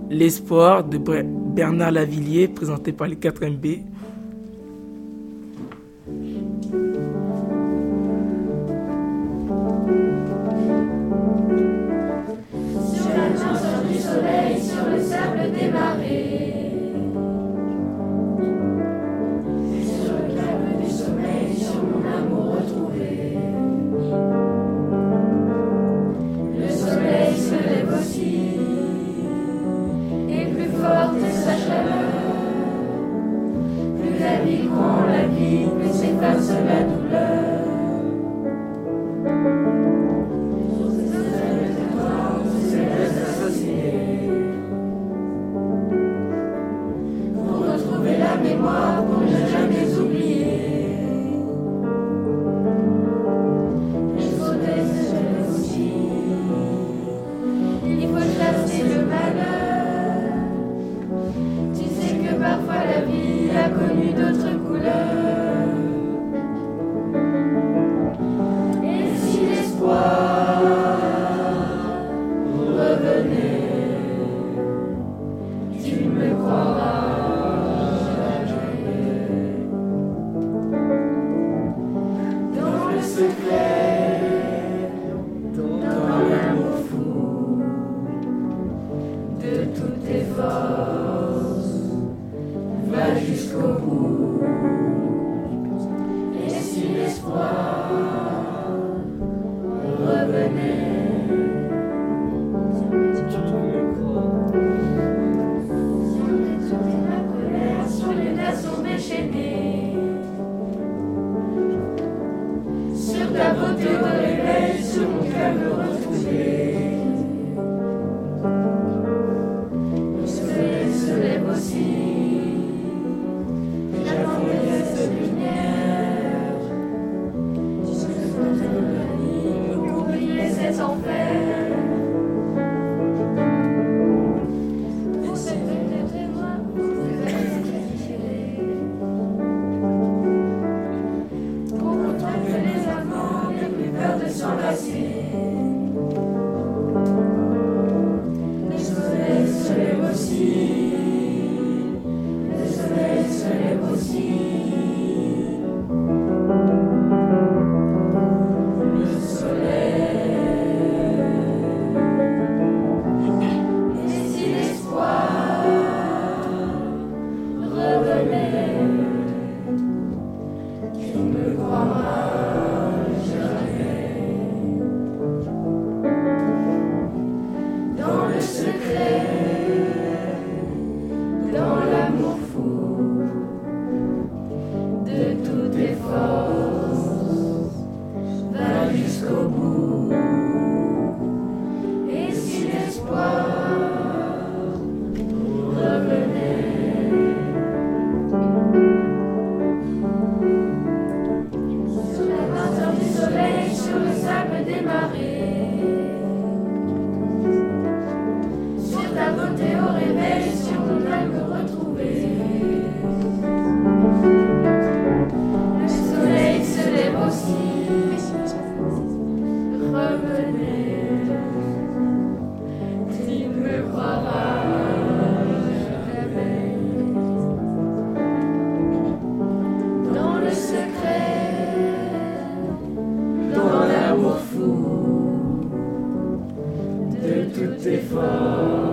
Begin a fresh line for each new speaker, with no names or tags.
L'espoir de Bernard Lavilliers, présenté par les 4MB.
Sur la noirceur du soleil, sur le sable des marées, sur le calme du sommeil, sur mon amour retrouvé. Le soleil se lève aussi, et plus forte est sa chaleur. Plus la vie prend la vie, plus s'efface la douleur. Pour retrouver la mémoire, pour ne jamais oublier. Il faut déceler aussi. Il faut chasser le malheur. Tu sais que parfois la vie a connu d'autres couleurs. Et si l'espoir revenait, tu me croiras jamais. Dans le secret, dans l'amour fou de toutes tes forces, va jusqu'au bout. Et si l'espoir revenait, sur les nations déchaînées, sur ta beauté au réveil, sur mon calme retrouvé. Le soleil se lève aussi, j'attendais cette lumière. Tu sais que la nuit, oublier cet enfer. Pour cette fenêtre et moi, pour retrouver les amants, n'aie plus peur de s'enlacer. Le soleil se lève aussi, le soleil se lève aussi. Le soleil. Et si l'espoir revenait, tu me croiras jamais. Dans le secret, dans l'amour fou de toutes tes forces, va jusqu'au bout. Et si l'espoir revenait, sur la noirceur du soleil, sur le sable des marées, sur ta beauté au réveil, sur mon âme retrouvée. Le soleil se lève aussi, revenez, tu me croiras jamais. Dans le secret, dans l'amour fou de toutes tes forces,